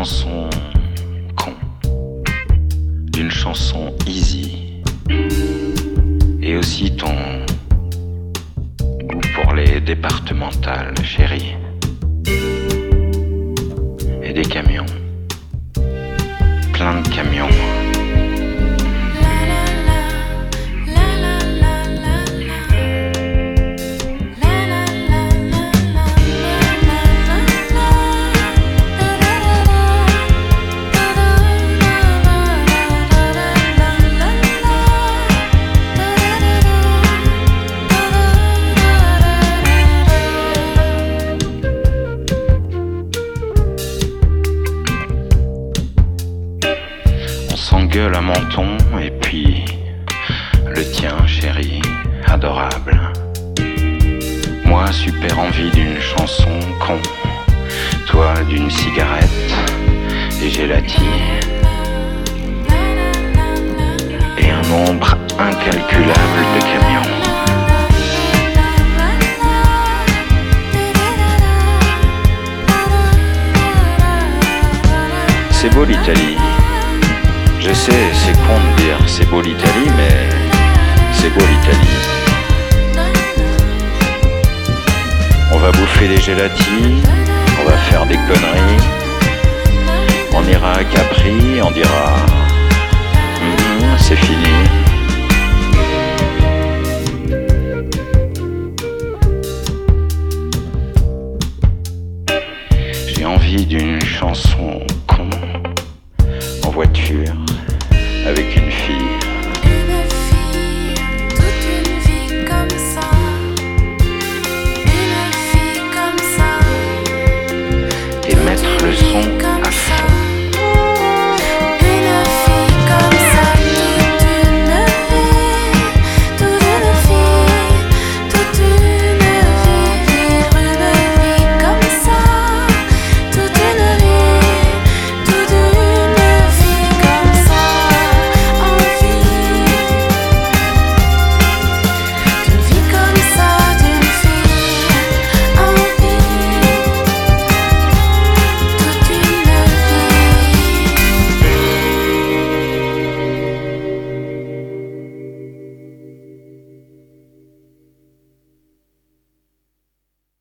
chanson con, d'une chanson easy, et aussi ton goût pour les départementales, chérie, et des camions, plein de camions. Gueule à menton et puis le tien, chérie, adorable. Moi, super envie d'une chanson con, toi d'une cigarette et gélatine, et un nombre incalculable de camions. C'est beau l'Italie. Je sais, c'est con de dire c'est beau l'Italie, mais c'est beau l'Italie. On va bouffer des gélatines, on va faire des conneries, on ira à Capri, on dira c'est fini.